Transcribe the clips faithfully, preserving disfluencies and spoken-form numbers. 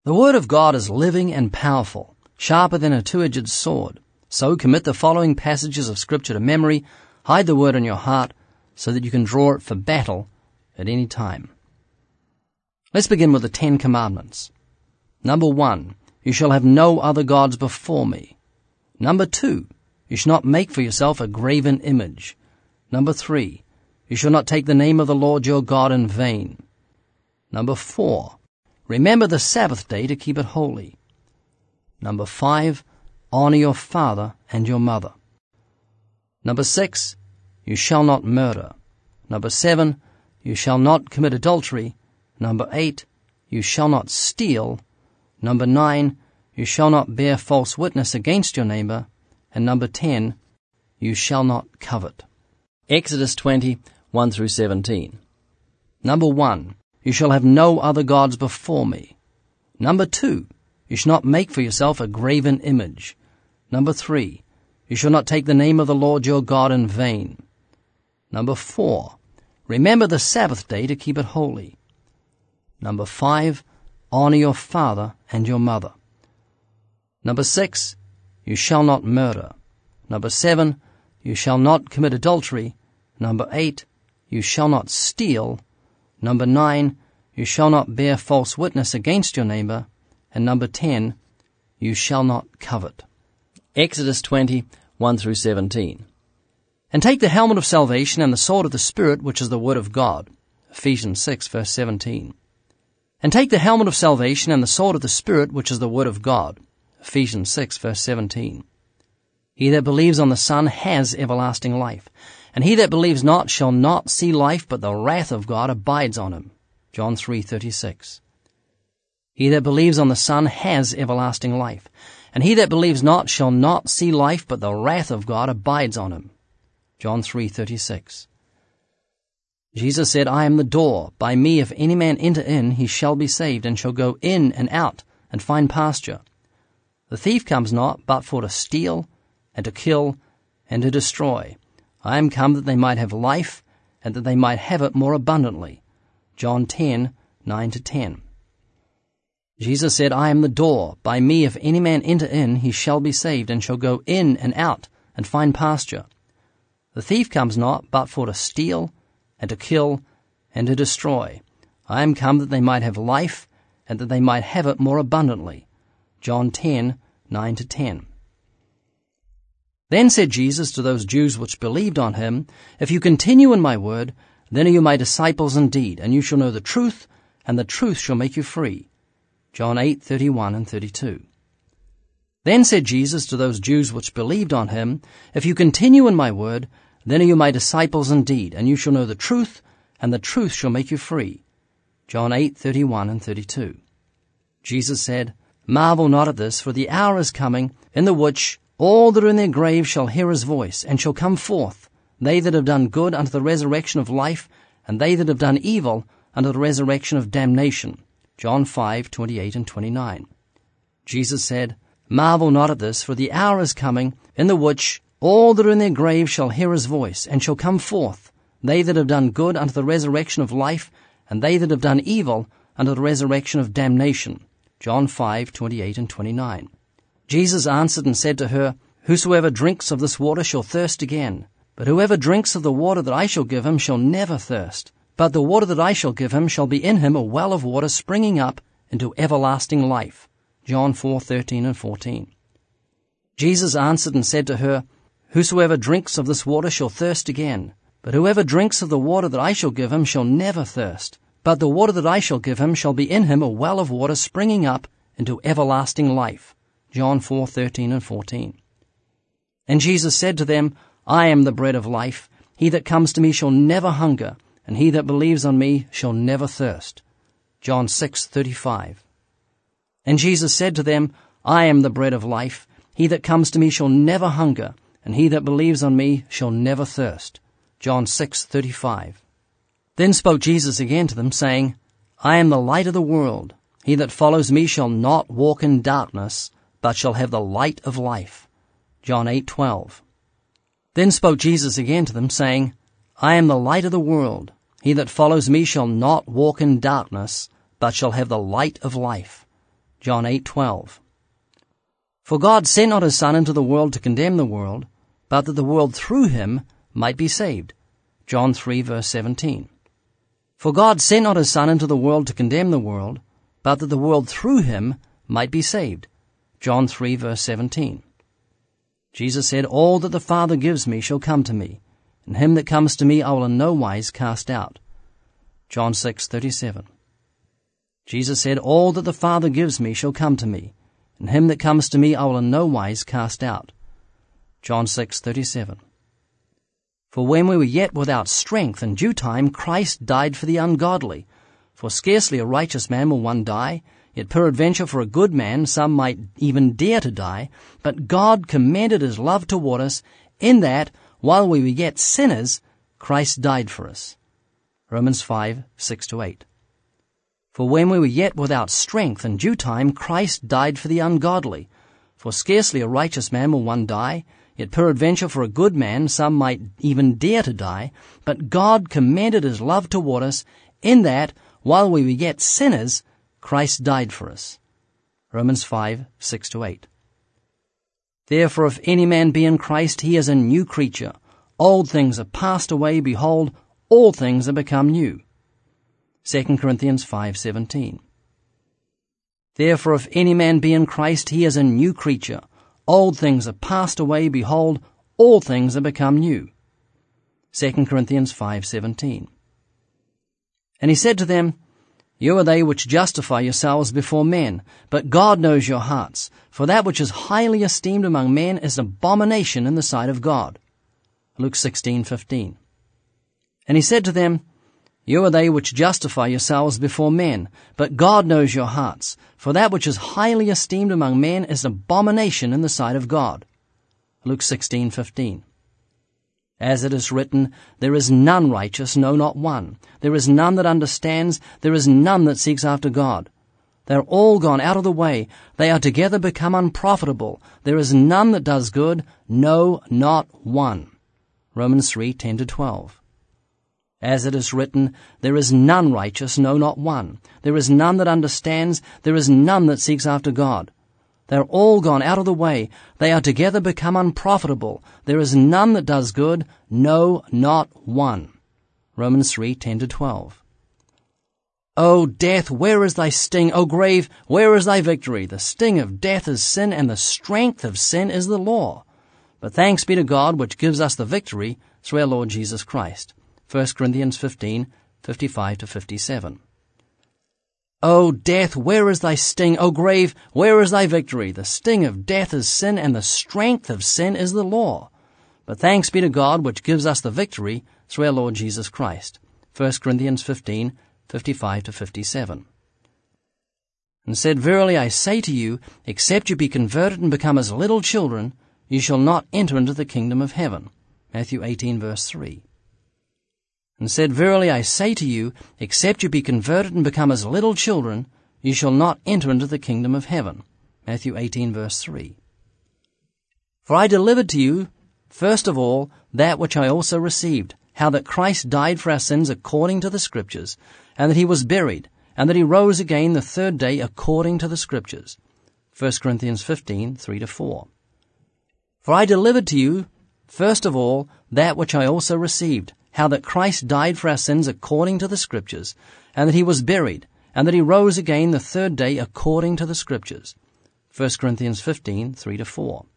The Word of God is living and powerful, sharper than a two-edged sword. So commit the following passages of Scripture to memory, hide the Word in your heart, so that you can draw it for battle at any time. Let's begin with the Ten Commandments. Number one, you shall have no other gods before me. Number two, you shall not make for yourself a graven image. Number three, you shall not take the name of the Lord your God in vain. Number four, remember the Sabbath day to keep it holy. Number five, honor your father and your mother. Number six, you shall not murder. Number seven, you shall not commit adultery. Number eight, you shall not steal. Number nine, you shall not bear false witness against your neighbor. And number ten, you shall not covet. Exodus twenty, one through seventeen. Number one, you shall have no other gods before me. Number two, you shall not make for yourself a graven image. Number three, you shall not take the name of the Lord your God in vain. Number four, remember the Sabbath day to keep it holy. Number five, honor your father and your mother. Number six, you shall not murder. Number seven, you shall not commit adultery. Number eight, you shall not steal. Number nine, you shall not bear false witness against your neighbor. And number ten, you shall not covet. Exodus twenty, one through seventeen. And take the helmet of salvation and the sword of the Spirit, which is the word of God. Ephesians six, verse seventeen. And take the helmet of salvation and the sword of the Spirit, which is the word of God. Ephesians six, verse seventeen. He that believes on the Son has everlasting life, and he that believes not shall not see life, but the wrath of God abides on him. John three, thirty-six. He that believes on the Son has everlasting life, and he that believes not shall not see life, but the wrath of God abides on him. John three, thirty-six. Jesus said, I am the door. By me if any man enter in, he shall be saved, and shall go in and out, and find pasture. The thief comes not, but for to steal, and to kill, and to destroy. I am come that they might have life, and that they might have it more abundantly. John ten, nine to ten. Jesus said, I am the door. By me if any man enter in, he shall be saved, and shall go in and out, and find pasture. The thief comes not, but for to steal, and to kill, and to destroy. I am come that they might have life, and that they might have it more abundantly. John ten, nine to ten. Then said Jesus to those Jews which believed on him, If you continue in my word, then are you my disciples indeed, and you shall know the truth, and the truth shall make you free. John eight, thirty-one and thirty-two. Then said Jesus to those Jews which believed on him, If you continue in my word, then are you my disciples indeed, and you shall know the truth, and the truth shall make you free. John eight, thirty-one and thirty-two. Jesus said, Marvel not at this, for the hour is coming, in the which all that are in their graves shall hear his voice, and shall come forth, they that have done good unto the resurrection of life, and they that have done evil unto the resurrection of damnation. John five, twenty-eight and twenty-nine. Jesus said, Marvel not at this, for the hour is coming, in the which all that are in their graves shall hear his voice, and shall come forth, they that have done good unto the resurrection of life, and they that have done evil unto the resurrection of damnation. John five, twenty-eight and twenty-nine. Jesus answered and said to her, Whosoever drinks of this water shall thirst again. But whoever drinks of the water that I shall give him shall never thirst. But the water that I shall give him shall be in him a well of water springing up into everlasting life. John four, thirteen and fourteen. Jesus answered and said to her, Whosoever drinks of this water shall thirst again. But whoever drinks of the water that I shall give him shall never thirst. But the water that I shall give him shall be in him a well of water springing up into everlasting life. John four, thirteen and fourteen. And Jesus said to them, I am the bread of life. He that comes to me shall never hunger, and he that believes on me shall never thirst. John six, thirty-five. And Jesus said to them, I am the bread of life. He that comes to me shall never hunger, and he that believes on me shall never thirst. John six, thirty-five. Then spoke Jesus again to them, saying, I am the light of the world. He that follows me shall not walk in darkness, but shall have the light of life. John eight, twelve. Then spoke Jesus again to them, saying, I am the light of the world. He that follows me shall not walk in darkness, but shall have the light of life. John eight twelve. For God sent not his Son into the world to condemn the world, but that the world through him might be saved. John three verse seventeen. For God sent not his Son into the world to condemn the world, but that the world through him might be saved. John three verse seventeen. Jesus said, All that the Father gives me shall come to me, and him that comes to me I will in no wise cast out. John six thirty-seven. Jesus said, All that the Father gives me shall come to me, and him that comes to me I will in no wise cast out. John six thirty-seven. For when we were yet without strength, in due time Christ died for the ungodly. For scarcely a righteous man will one die, yet peradventure for a good man some might even dare to die. But God commended his love toward us, in that, while we were yet sinners, Christ died for us. Romans five six to eight. For when we were yet without strength, in due time Christ died for the ungodly. For scarcely a righteous man will one die, yet peradventure for a good man some might even dare to die. But God commended his love toward us, in that, while we were yet sinners, Christ died for us. Romans five six to eight. Therefore if any man be in Christ, he is a new creature. Old things are passed away, behold, all things are become new. Second Corinthians five seventeen. Therefore if any man be in Christ, he is a new creature. Old things are passed away, behold, all things are become new. Second Corinthians five seventeen. And he said to them, You are they which justify yourselves before men, but God knows your hearts. For that which is highly esteemed among men is an abomination in the sight of God. Luke sixteen fifteen. And he said to them, You are they which justify yourselves before men, but God knows your hearts. For that which is highly esteemed among men is an abomination in the sight of God. Luke sixteen fifteen. As it is written, There is none righteous, no, not one. There is none that understands, there is none that seeks after God. They are all gone out of the way, they are together become unprofitable. There is none that does good, no, not one. Romans three ten to twelve. As it is written, There is none righteous, no, not one. There is none that understands, there is none that seeks after God. They are all gone out of the way, they are together become unprofitable. There is none that does good, no, not one. Romans three ten to twelve. O death, where is thy sting? O grave, where is thy victory? The sting of death is sin, and the strength of sin is the law. But thanks be to God, which gives us the victory through our Lord Jesus Christ. First Corinthians fifteen fifty-five to fifty-seven. O death, where is thy sting? O grave, where is thy victory? The sting of death is sin, and the strength of sin is the law. But thanks be to God, which gives us the victory through our Lord Jesus Christ. First Corinthians fifteen fifty-five to fifty-seven. And said, Verily I say to you, except you be converted and become as little children, you shall not enter into the kingdom of heaven. Matthew eighteen verse three. And said, Verily I say to you, except you be converted and become as little children, you shall not enter into the kingdom of heaven. Matthew eighteen verse three. For I delivered to you, first of all, that which I also received, how that Christ died for our sins according to the Scriptures, and that he was buried, and that he rose again the third day according to the Scriptures. First Corinthians fifteen three to four. For I delivered to you, first of all, that which I also received, how that Christ died for our sins according to the Scriptures, and that he was buried, and that he rose again the third day according to the Scriptures. First Corinthians fifteen three to four.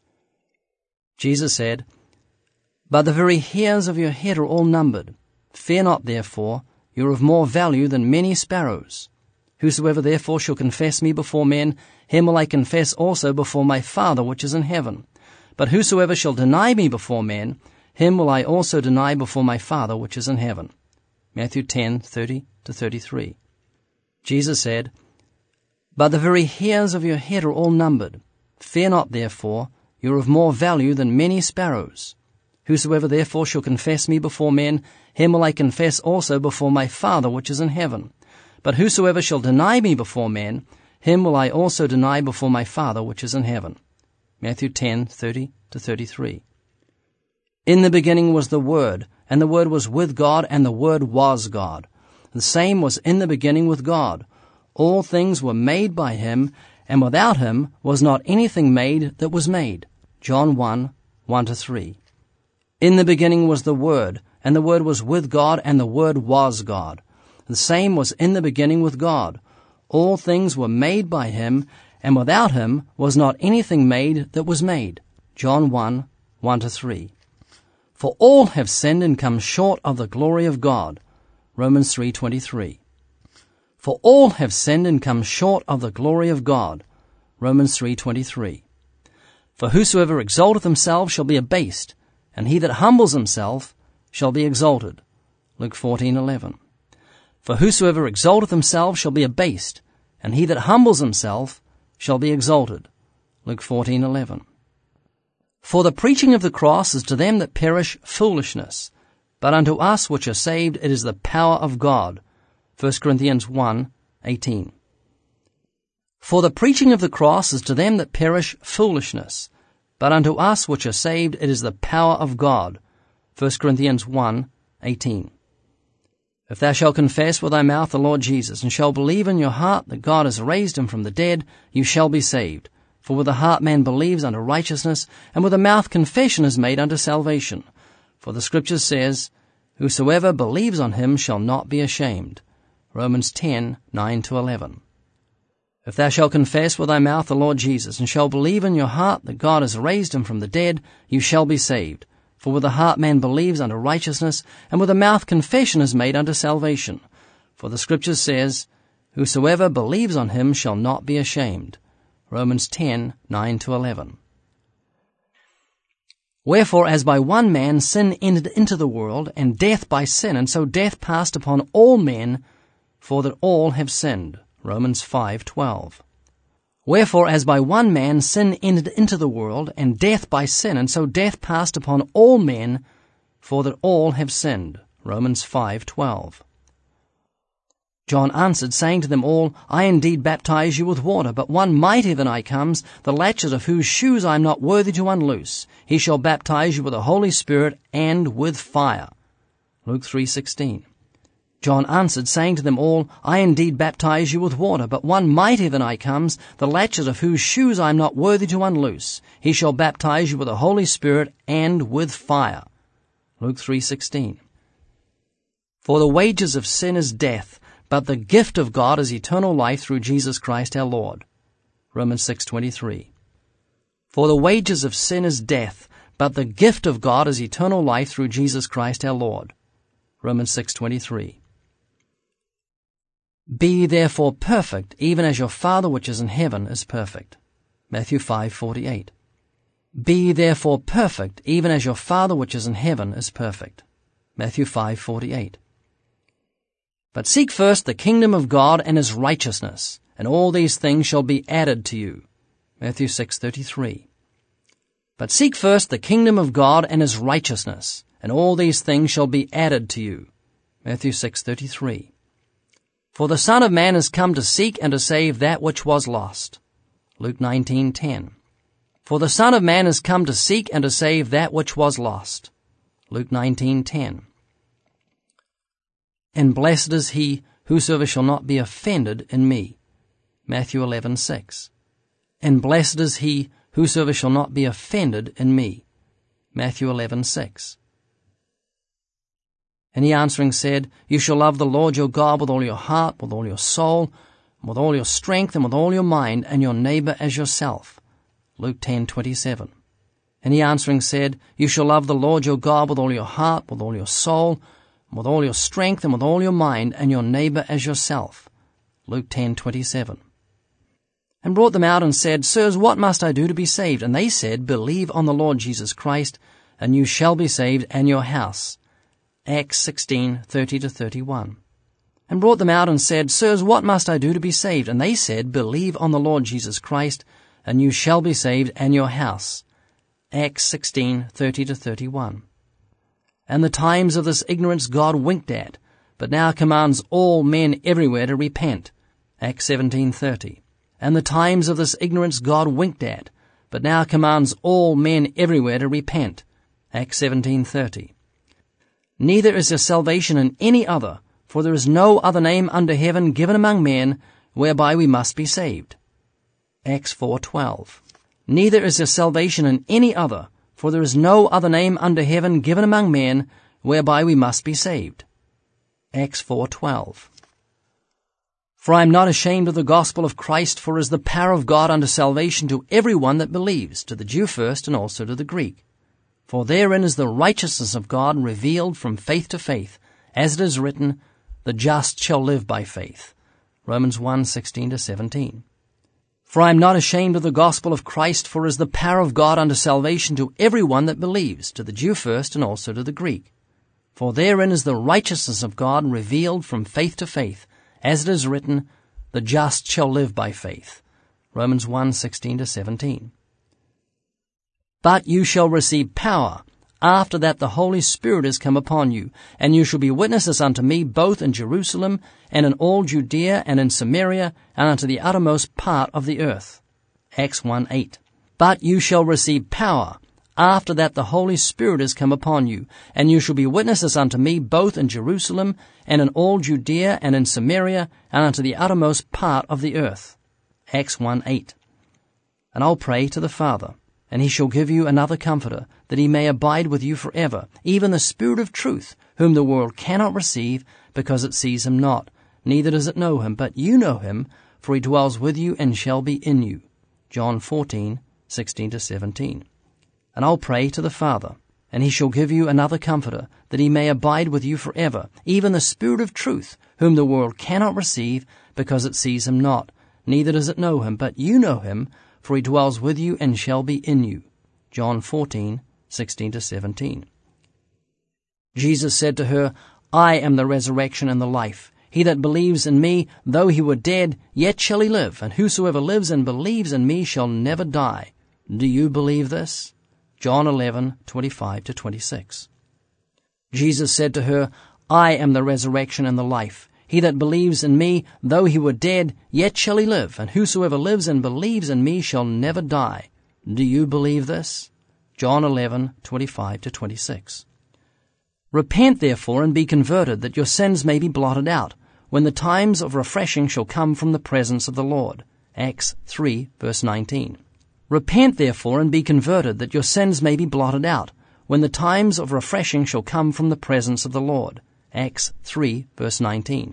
Jesus said, But the very hairs of your head are all numbered. Fear not, therefore, you are of more value than many sparrows. Whosoever therefore shall confess me before men, him will I confess also before my Father which is in heaven. But whosoever shall deny me before men, him will I also deny before my Father which is in heaven. Matthew ten thirty to thirty-three. Jesus said, But the very hairs of your head are all numbered. Fear not, therefore, you are of more value than many sparrows. Whosoever therefore shall confess me before men, him will I confess also before my Father which is in heaven. But whosoever shall deny me before men, him will I also deny before my Father which is in heaven. Matthew ten thirty to thirty-three. In the beginning was the Word, and the Word was with God, and the Word was God. The same was in the beginning with God. All things were made by him, and without him was not anything made that was made. John one, one to three. In the beginning was the Word, and the Word was with God, and the Word was God. The same was in the beginning with God. All things were made by him, and without him was not anything made that was made. John one, one to three. For all have sinned and come short of the glory of God. Romans three twenty-three. For all have sinned and come short of the glory of God. Romans three twenty-three. For whosoever exalteth himself shall be abased, and he that humbles himself shall be exalted. Luke fourteen eleven. For whosoever exalteth himself shall be abased, and he that humbles himself shall be exalted. Luke fourteen eleven. For the preaching of the cross is to them that perish foolishness, but unto us which are saved it is the power of God. First Corinthians one eighteen. For the preaching of the cross is to them that perish foolishness, but unto us which are saved it is the power of God. First Corinthians one eighteen. If thou shalt confess with thy mouth the Lord Jesus, and shalt believe in your heart that God has raised him from the dead, you shall be saved. For with the heart man believes unto righteousness, and with the mouth confession is made unto salvation. For the Scripture says, Whosoever believes on him shall not be ashamed. Romans ten, nine to eleven. If thou shalt confess with thy mouth the Lord Jesus, and shalt believe in your heart that God has raised him from the dead, you shall be saved. For with the heart man believes unto righteousness, and with the mouth confession is made unto salvation. For the Scripture says, Whosoever believes on him shall not be ashamed. Romans ten, nine to eleven. Wherefore, as by one man sin entered into the world, and death by sin, and so death passed upon all men, for that all have sinned. Romans five twelve. Wherefore, as by one man sin entered into the world, and death by sin, and so death passed upon all men, for that all have sinned. Romans five twelve. John answered, saying to them all, I indeed baptize you with water, but one mightier than I comes, the latchet of whose shoes I am not worthy to unloose. He shall baptize you with the Holy Spirit and with fire. Luke three sixteen. John answered, saying to them all, I indeed baptize you with water, but one mightier than I comes, the latchet of whose shoes I am not worthy to unloose. He shall baptize you with the Holy Spirit and with fire. Luke three sixteen. For the wages of sin is death, but the gift of God is eternal life through Jesus Christ our Lord. Romans six twenty-three. For the wages of sin is death, but the gift of God is eternal life through Jesus Christ our Lord. Romans six twenty-three. Be therefore perfect, even as your Father which is in heaven is perfect. Matthew five forty-eight. Be therefore perfect, even as your Father which is in heaven is perfect. Matthew five forty-eight. But seek first the kingdom of God and his righteousness, and all these things shall be added to you. Matthew six thirty-three. But seek first the kingdom of God and his righteousness, and all these things shall be added to you. Matthew six thirty-three. For the Son of Man is come to seek and to save that which was lost. Luke nineteen ten. For the Son of Man is come to seek and to save that which was lost. Luke nineteen ten. And blessed is he whosoever shall not be offended in me. Matthew eleven six. And blessed is he whosoever shall not be offended in me. Matthew eleven six. And he answering said, You shall love the Lord your God with all your heart, with all your soul, with all your strength, and with all your mind, and your neighbor as yourself. Luke ten twenty-seven. And he answering said, You shall love the Lord your God with all your heart, with all your soul, with all your strength, and with all your mind, and your neighbor as yourself. Luke ten twenty-seven. And brought them out and said, Sirs, what must I do to be saved? And they said, Believe on the Lord Jesus Christ, and you shall be saved, and your house. Acts sixteen thirty to thirty-one. And brought them out and said, Sirs, what must I do to be saved? And they said, Believe on the Lord Jesus Christ, and you shall be saved, and your house. Acts sixteen thirty to thirty-one. And the times of this ignorance God winked at, but now commands all men everywhere to repent. Acts seventeen thirty. And the times of this ignorance God winked at, but now commands all men everywhere to repent. Acts seventeen thirty. Neither is there salvation in any other, for there is no other name under heaven given among men, whereby we must be saved. Acts four twelve. Neither is there salvation in any other, for there is no other name under heaven given among men whereby we must be saved. Acts four twelve. For I am not ashamed of the gospel of Christ, for it is the power of God unto salvation to every one that believes, to the Jew first and also to the Greek. For therein is the righteousness of God revealed from faith to faith, as it is written, the just shall live by faith. Romans one sixteen to seventeen. For I am not ashamed of the gospel of Christ, for it is the power of God unto salvation to every one that believes, to the Jew first and also to the Greek. For therein is the righteousness of God revealed from faith to faith, as it is written, the just shall live by faith. Romans one sixteen to seventeen. But you shall receive power, after that the Holy Spirit is come upon you, and you shall be witnesses unto me both in Jerusalem, and in all Judea, and in Samaria, and unto the uttermost part of the earth. Acts one eight. But you shall receive power, after that the Holy Spirit is come upon you, and you shall be witnesses unto me both in Jerusalem, and in all Judea, and in Samaria, and unto the uttermost part of the earth. Acts one eight. And I'll pray to the Father, and he shall give you another Comforter, that he may abide with you forever, even the Spirit of truth, whom the world cannot receive, because it sees him not, neither does it know him, but you know him, for he dwells with you and shall be in you. John fourteen sixteen to seventeen. And I'll pray to the Father, and he shall give you another Comforter, that he may abide with you forever, even the Spirit of truth, whom the world cannot receive, because it sees him not, neither does it know him, but you know him, for he dwells with you and shall be in you. John fourteen sixteen to seventeen. Jesus said to her, I am the resurrection and the life. He that believes in me, though he were dead, yet shall he live, and whosoever lives and believes in me shall never die. Do you believe this? John eleven twenty-five to twenty-six. Jesus said to her, I am the resurrection and the life. He that believes in me, though he were dead, yet shall he live, and whosoever lives and believes in me shall never die. Do you believe this? John eleven twenty-five to twenty-six. Repent therefore and be converted, that your sins may be blotted out, when the times of refreshing shall come from the presence of the Lord. Acts three verse nineteen. Repent therefore and be converted, that your sins may be blotted out, when the times of refreshing shall come from the presence of the Lord. Acts three verse nineteen.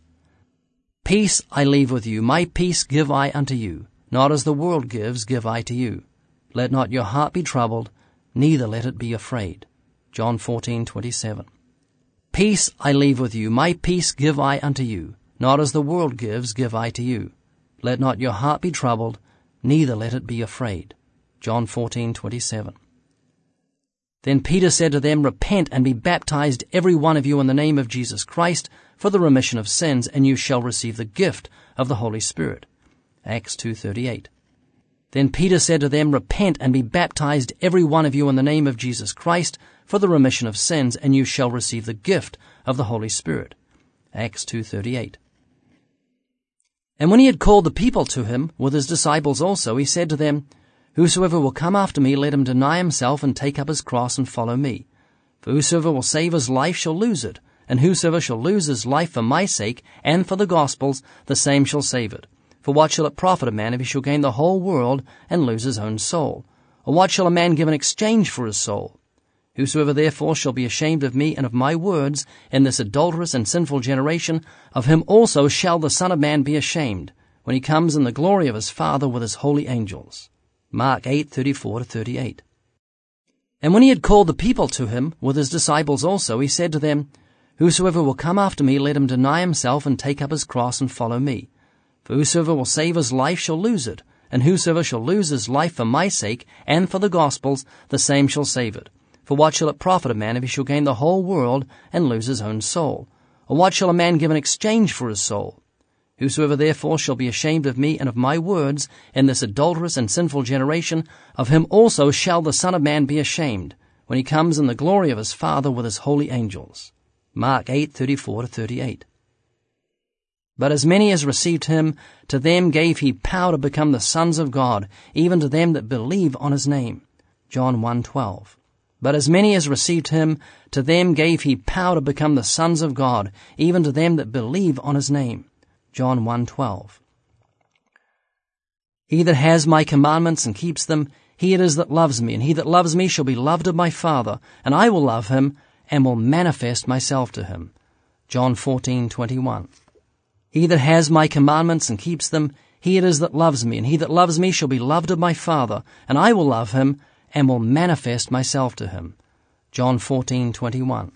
Peace I leave with you, my peace give I unto you. Not as the world gives, give I to you. Let not your heart be troubled, neither let it be afraid. John fourteen twenty-seven. Peace I leave with you, my peace give I unto you. Not as the world gives, give I to you. Let not your heart be troubled, neither let it be afraid. John fourteen twenty-seven. Then Peter said to them, Repent and be baptized every one of you in the name of Jesus Christ for the remission of sins, and you shall receive the gift of the Holy Spirit. Acts two thirty-eight. Then Peter said to them, Repent and be baptized every one of you in the name of Jesus Christ for the remission of sins, and you shall receive the gift of the Holy Spirit. Acts two thirty-eight. And when he had called the people to him, with his disciples also, he said to them, Whosoever will come after me, let him deny himself and take up his cross and follow me. For whosoever will save his life shall lose it, and whosoever shall lose his life for my sake and for the gospel's, the same shall save it. For what shall it profit a man if he shall gain the whole world and lose his own soul? Or what shall a man give in exchange for his soul? Whosoever therefore shall be ashamed of me and of my words in this adulterous and sinful generation, of him also shall the Son of Man be ashamed, when he comes in the glory of his Father with his holy angels. Mark eight thirty-four to thirty-eight. And when he had called the people to him, with his disciples also, he said to them, Whosoever will come after me, let him deny himself and take up his cross and follow me. For whosoever will save his life shall lose it, and whosoever shall lose his life for my sake and for the gospel's, the same shall save it. For what shall it profit a man if he shall gain the whole world and lose his own soul? Or what shall a man give in exchange for his soul? Whosoever therefore shall be ashamed of me and of my words in this adulterous and sinful generation, of him also shall the Son of Man be ashamed, when he comes in the glory of his Father with his holy angels. Mark eight thirty-four to thirty-eight. But as many as received him, to them gave he power to become the sons of God, even to them that believe on his name. John one twelve. But as many as received him, to them gave he power to become the sons of God, even to them that believe on his name. John one twelve. He that has my commandments and keeps them, he it is that loves me, and he that loves me shall be loved of my Father, and I will love him, and will manifest myself to him. John fourteen twenty-one. He that has my commandments and keeps them, he it is that loves me, and he that loves me shall be loved of my Father, and I will love him, and will manifest myself to him. John fourteen twenty-one.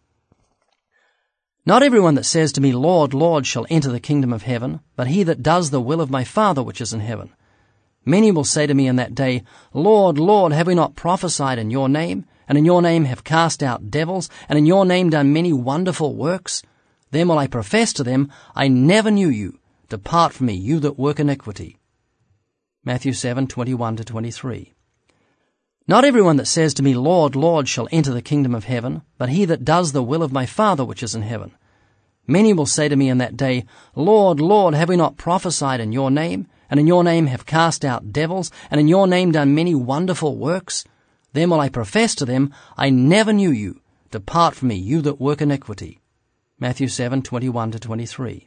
Not everyone that says to me, Lord, Lord, shall enter the kingdom of heaven, but he that does the will of my Father which is in heaven. Many will say to me in that day, Lord, Lord, have we not prophesied in your name, and in your name have cast out devils, and in your name done many wonderful works? Then will I profess to them, I never knew you. Depart from me, you that work iniquity. Matthew seven twenty-one to twenty-three. Not everyone that says to me, Lord, Lord, shall enter the kingdom of heaven, but he that does the will of my Father which is in heaven. Many will say to me in that day, Lord, Lord, have we not prophesied in your name, and in your name have cast out devils, and in your name done many wonderful works? Then will I profess to them, I never knew you. Depart from me, you that work iniquity. Matthew seven twenty-one to twenty-three.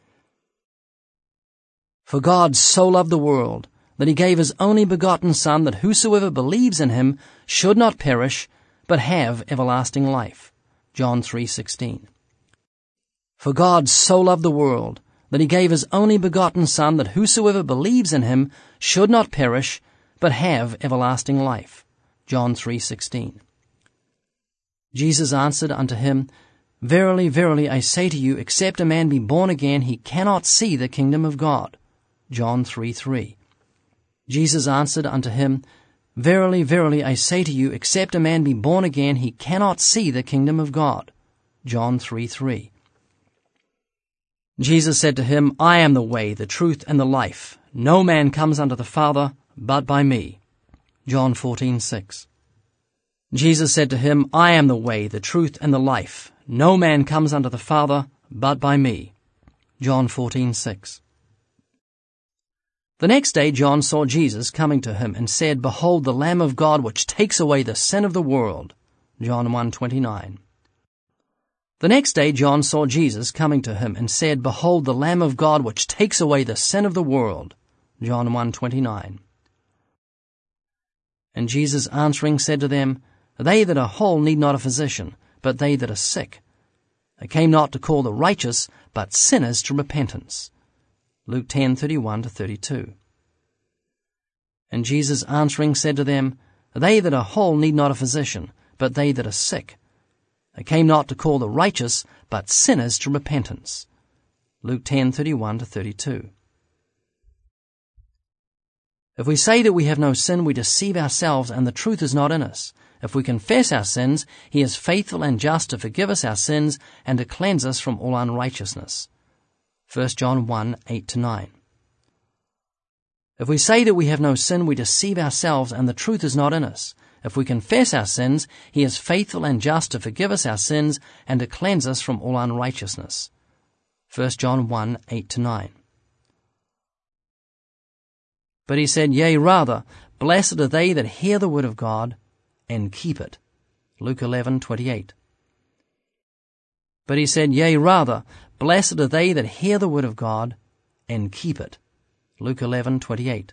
For God so loved the world, that he gave his only begotten Son, that whosoever believes in him should not perish, but have everlasting life. John three sixteen. For God so loved the world, that he gave his only begotten Son, that whosoever believes in him should not perish, but have everlasting life. John three sixteen. Jesus answered unto him, Verily, verily, I say to you, except a man be born again, he cannot see the kingdom of God. John three three. Jesus answered unto him, Verily, verily, I say to you, except a man be born again, he cannot see the kingdom of God. John three three. Jesus said to him, I am the way, the truth, and the life. No man comes unto the Father but by me. John fourteen six. Jesus said to him, I am the way, the truth, and the life. No man comes unto the Father but by me. John fourteen six. The next day John saw Jesus coming to him, and said, Behold the Lamb of God, which takes away the sin of the world. John one twenty-nine. The next day John saw Jesus coming to him, and said, Behold the Lamb of God, which takes away the sin of the world. John one twenty-nine. And Jesus answering said to them, They that are whole need not a physician, but they that are sick. I came not to call the righteous, but sinners to repentance. Luke ten thirty-one to thirty-two. And Jesus answering said to them, They that are whole need not a physician, but they that are sick. I came not to call the righteous, but sinners to repentance. Luke ten thirty-one to thirty-two. If we say that we have no sin, we deceive ourselves, and the truth is not in us. If we confess our sins, he is faithful and just to forgive us our sins and to cleanse us from all unrighteousness. First John one eight to nine. If we say that we have no sin, we deceive ourselves, and the truth is not in us. If we confess our sins, he is faithful and just to forgive us our sins and to cleanse us from all unrighteousness. First John one eight to nine. But he said, Yea, rather, blessed are they that hear the word of God and keep it. Luke eleven twenty-eight. But he said, Yea, rather, blessed are they that hear the word of God and keep it. Luke eleven twenty-eight.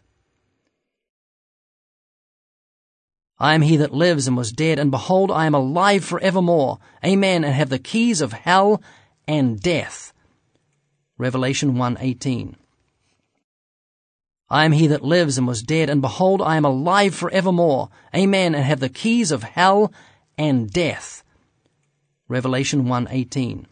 I am he that lives and was dead, and behold, I am alive for evermore. Amen, and have the keys of hell and death. Revelation one eighteen. I am he that lives and was dead, and behold, I am alive for evermore. Amen, and have the keys of hell and death. Revelation one eighteen.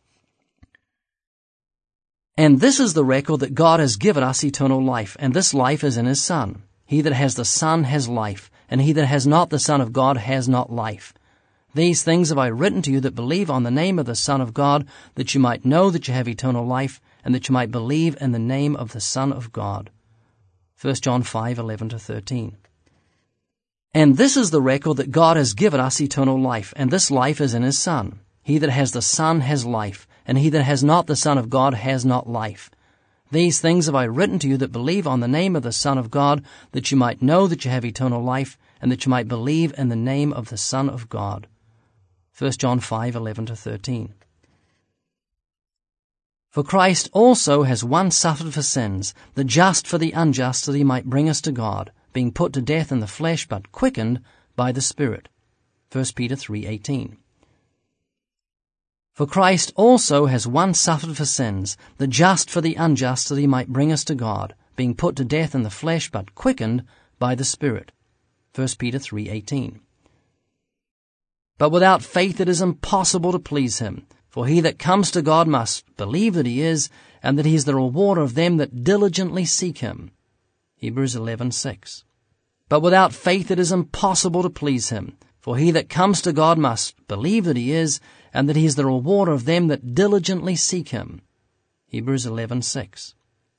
And this is the record that God has given us eternal life, and this life is in his Son. He that has the Son has life, and he that has not the Son of God has not life. These things have I written to you that believe on the name of the Son of God, that you might know that you have eternal life, and that you might believe in the name of the Son of God. First John five eleven to thirteen. And this is the record that God has given us eternal life, and this life is in his Son. He that has the Son has life, and he that has not the Son of God has not life. These things have I written to you that believe on the name of the Son of God, that you might know that you have eternal life, and that you might believe in the name of the Son of God. First John five eleven to thirteen. For Christ also has once suffered for sins, the just for the unjust, that he might bring us to God, being put to death in the flesh, but quickened by the Spirit. First Peter three eighteen. For Christ also has once suffered for sins, the just for the unjust, that he might bring us to God, being put to death in the flesh, but quickened by the Spirit. First Peter three eighteen. But without faith it is impossible to please him. For he that comes to God must believe that he is, and that he is the rewarder of them that diligently seek him. Hebrews eleven six. But without faith it is impossible to please him. For he that comes to God must believe that he is, and that he is the rewarder of them that diligently seek him. Hebrews eleven six.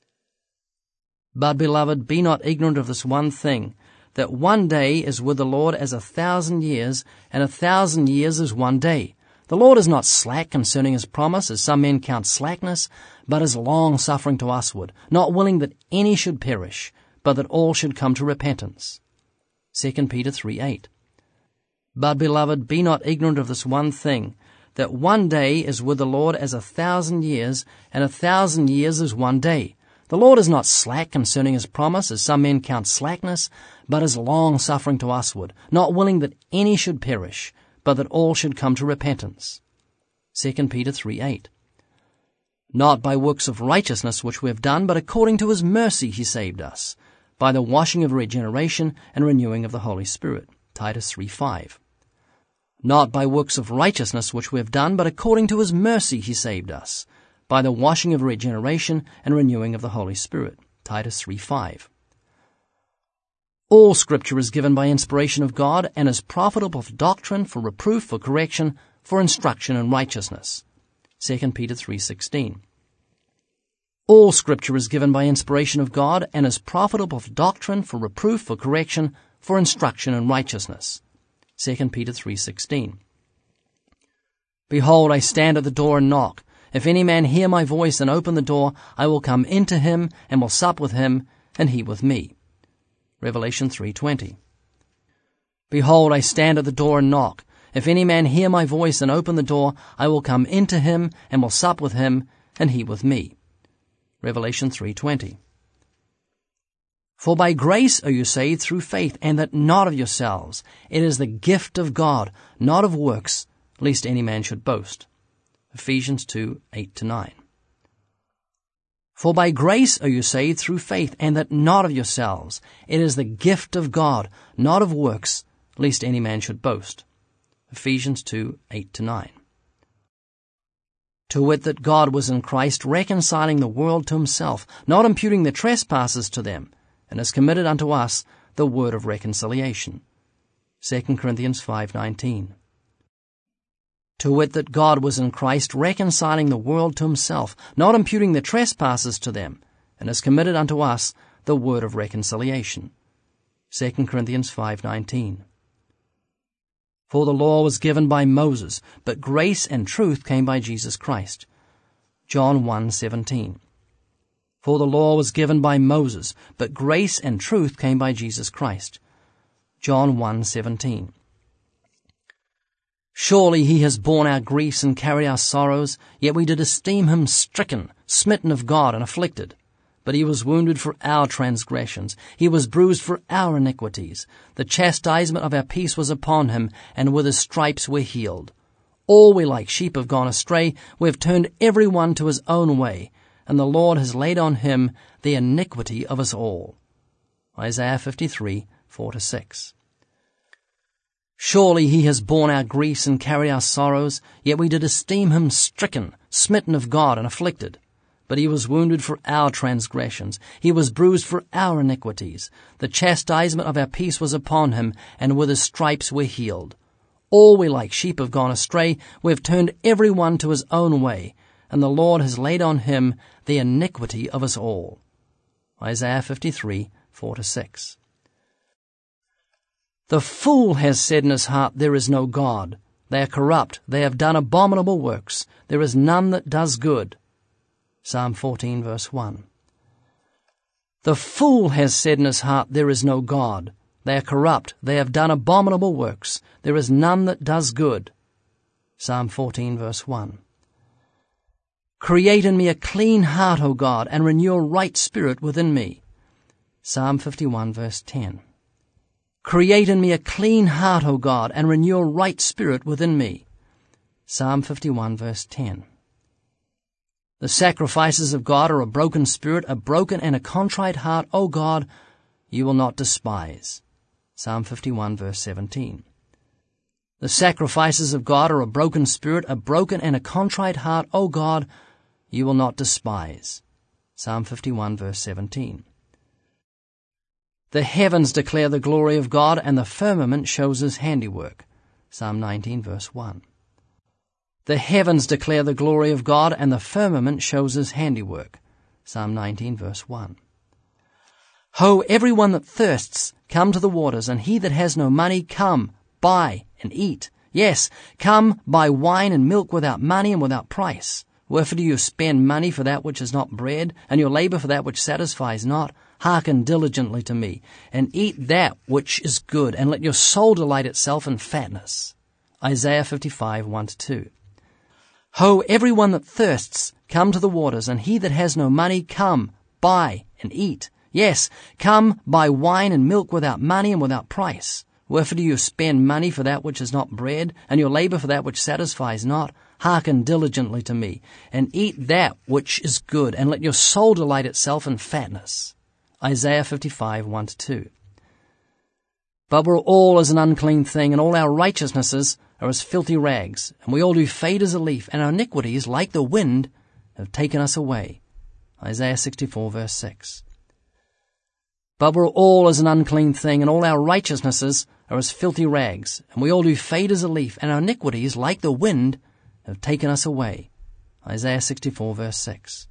But, beloved, be not ignorant of this one thing, that one day is with the Lord as a thousand years, and a thousand years is one day. The Lord is not slack concerning his promise, as some men count slackness, but is long-suffering to usward, not willing that any should perish, but that all should come to repentance. Second Peter three eight. But, beloved, be not ignorant of this one thing, that one day is with the Lord as a thousand years, and a thousand years is one day. The Lord is not slack concerning his promise, as some men count slackness, but is long-suffering to usward, not willing that any should perish, but that all should come to repentance. Second Peter three eight. Not by works of righteousness which we have done, but according to his mercy he saved us, by the washing of regeneration and renewing of the Holy Spirit. Titus three five. Not by works of righteousness which we have done, but according to his mercy he saved us, by the washing of regeneration and renewing of the Holy Spirit. Titus three five. All Scripture is given by inspiration of God and is profitable for doctrine, for reproof, for correction, for instruction in righteousness. Second Peter three sixteen. All Scripture is given by inspiration of God and is profitable for doctrine, for reproof, for correction, for instruction in righteousness. Second Peter three sixteen. Behold, I stand at the door and knock. If any man hear my voice and open the door, I will come into him and will sup with him, and he with me. Revelation three twenty. Behold, I stand at the door and knock. If any man hear my voice and open the door, I will come into him and will sup with him, and he with me. Revelation three twenty. For by grace are you saved through faith, and that not of yourselves. It is the gift of God, not of works, lest any man should boast. Ephesians two eight to nine. For by grace are you saved through faith, and that not of yourselves. It is the gift of God, not of works, lest any man should boast. Ephesians two eight to nine. To wit, that God was in Christ reconciling the world to himself, not imputing their trespasses to them, and has committed unto us the word of reconciliation. Second Corinthians five nineteen. To wit, that God was in Christ reconciling the world to himself, not imputing their trespasses to them, and has committed unto us the word of reconciliation. Second Corinthians five nineteen. For the law was given by Moses, but grace and truth came by Jesus Christ. John one seventeen. For the law was given by Moses, but grace and truth came by Jesus Christ. John one seventeen. Surely he has borne our griefs and carried our sorrows, yet we did esteem him stricken, smitten of God, and afflicted. But he was wounded for our transgressions, he was bruised for our iniquities. The chastisement of our peace was upon him, and with his stripes we're healed. All we like sheep have gone astray, we have turned every one to his own way, and the Lord has laid on him the iniquity of us all. Isaiah fifty-three four to six. Surely he has borne our griefs and carried our sorrows, yet we did esteem him stricken, smitten of God, and afflicted. But he was wounded for our transgressions, he was bruised for our iniquities. The chastisement of our peace was upon him, and with his stripes we're healed. All we like sheep have gone astray, we have turned every one to his own way, and the Lord has laid on him the iniquity of us all. Isaiah fifty-three four to six. The fool has said in his heart, there is no God. They are corrupt, they have done abominable works. There is none that does good. Psalm fourteen verse one. The fool has said in his heart, there is no God. They are corrupt, they have done abominable works. There is none that does good. Psalm fourteen verse one. Create in me a clean heart, O God, and renew a right spirit within me. Psalm fifty-one, verse ten. Create in me a clean heart, O God, and renew a right spirit within me. Psalm fifty-one, verse ten. The sacrifices of God are a broken spirit, a broken and a contrite heart, O God, you will not despise. Psalm fifty-one, verse seventeen. The sacrifices of God are a broken spirit, a broken and a contrite heart, O God, you will not despise. Psalm fifty-one, verse seventeen. The heavens declare the glory of God, and the firmament shows his handiwork. Psalm nineteen, verse one. The heavens declare the glory of God, and the firmament shows his handiwork. Psalm nineteen, verse one. Ho, every one that thirsts, come to the waters, and he that has no money, come, buy, and eat. Yes, come, buy wine and milk without money and without price. Wherefore do you spend money for that which is not bread, and your labor for that which satisfies not? Hearken diligently to me, and eat that which is good, and let your soul delight itself in fatness. Isaiah fifty-five, one to two. Ho, every one that thirsts, come to the waters, and he that has no money, come, buy, and eat. Yes, come, buy wine and milk without money and without price. Wherefore do you spend money for that which is not bread, and your labor for that which satisfies not? Hearken diligently to me, and eat that which is good, and let your soul delight itself in fatness. Isaiah fifty-five, one to two. But we're all as an unclean thing, and all our righteousnesses are as filthy rags, and we all do fade as a leaf, and our iniquities, like the wind, have taken us away. Isaiah sixty-four, verse six. But we're all as an unclean thing, and all our righteousnesses are as filthy rags, and we all do fade as a leaf, and our iniquities, like the wind, have taken us away. Isaiah sixty-four, verse six.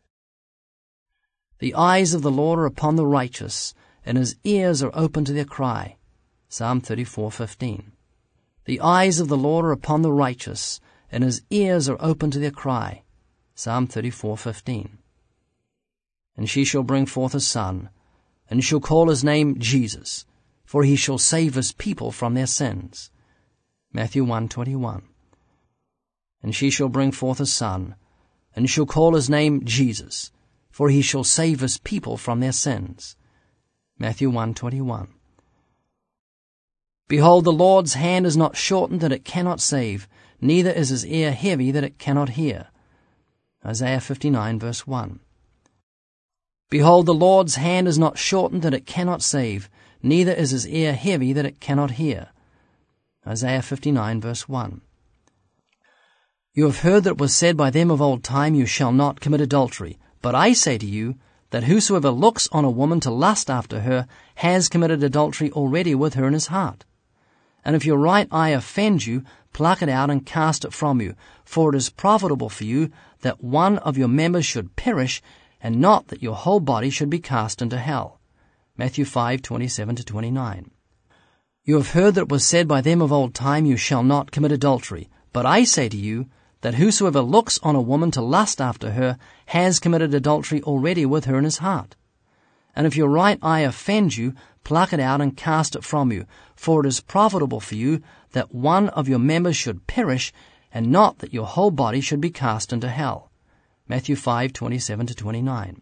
The eyes of the Lord are upon the righteous, and his ears are open to their cry. Psalm thirty-four, fifteen. The eyes of the Lord are upon the righteous, and his ears are open to their cry. Psalm thirty-four, fifteen. And she shall bring forth a son, and shall call his name Jesus, for he shall save his people from their sins. Matthew one, twenty-one. And she shall bring forth a son, and shall call his name Jesus, for he shall save his people from their sins. Matthew one, twenty-one. Behold, the Lord's hand is not shortened that it cannot save, neither is his ear heavy that it cannot hear. Isaiah fifty-nine, verse one. Behold, the Lord's hand is not shortened that it cannot save, neither is his ear heavy that it cannot hear. Isaiah fifty-nine, verse one. You have heard that it was said by them of old time, You shall not commit adultery. But I say to you, that whosoever looks on a woman to lust after her has committed adultery already with her in his heart. And if your right eye offend you, pluck it out and cast it from you, for it is profitable for you that one of your members should perish, and not that your whole body should be cast into hell. Matthew five, twenty-seven to twenty-nine. You have heard that it was said by them of old time, You shall not commit adultery. But I say to you, that whosoever looks on a woman to lust after her has committed adultery already with her in his heart. And if your right eye offend you, pluck it out and cast it from you, for it is profitable for you that one of your members should perish, and not that your whole body should be cast into hell. Matthew five, twenty-seven to twenty-nine.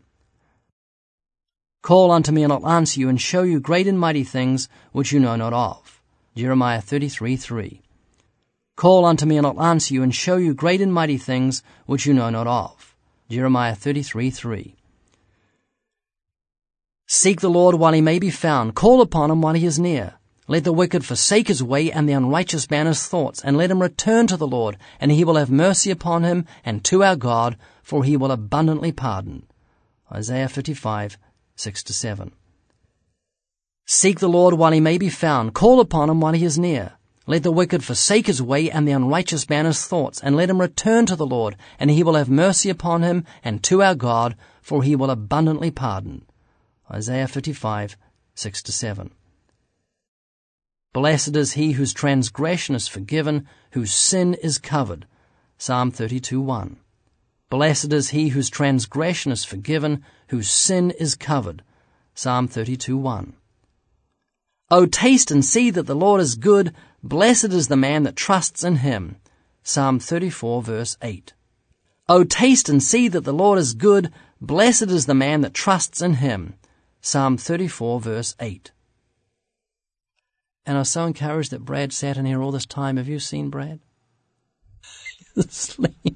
Call unto me, and I'll answer you, and show you great and mighty things which you know not of. Jeremiah thirty-three, three. Call unto me, and I'll answer you, and show you great and mighty things which you know not of. Jeremiah thirty-three, three. Seek the Lord while he may be found. Call upon him while he is near. Let the wicked forsake his way, and the unrighteous man his thoughts, and let him return to the Lord, and he will have mercy upon him, and to our God, for he will abundantly pardon. Isaiah fifty-five, six to seven. Seek the Lord while he may be found. Call upon him while he is near. Let the wicked forsake his way, and the unrighteous man his thoughts, and let him return to the Lord, and he will have mercy upon him, and to our God, for he will abundantly pardon. Isaiah fifty-five, six to seven. Blessed is he whose transgression is forgiven, whose sin is covered. Psalm thirty-two, one. Blessed is he whose transgression is forgiven, whose sin is covered. Psalm thirty-two, one. O taste and see that the Lord is good. Blessed is the man that trusts in him. Psalm thirty-four, verse eight. Oh, taste and see that the Lord is good. Blessed is the man that trusts in him. Psalm thirty-four, verse eight. And I was so encouraged that Brad sat in here all this time. Have you seen Brad? Asleep.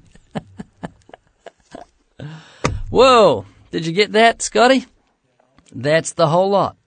Whoa, did you get that, Scotty? That's the whole lot.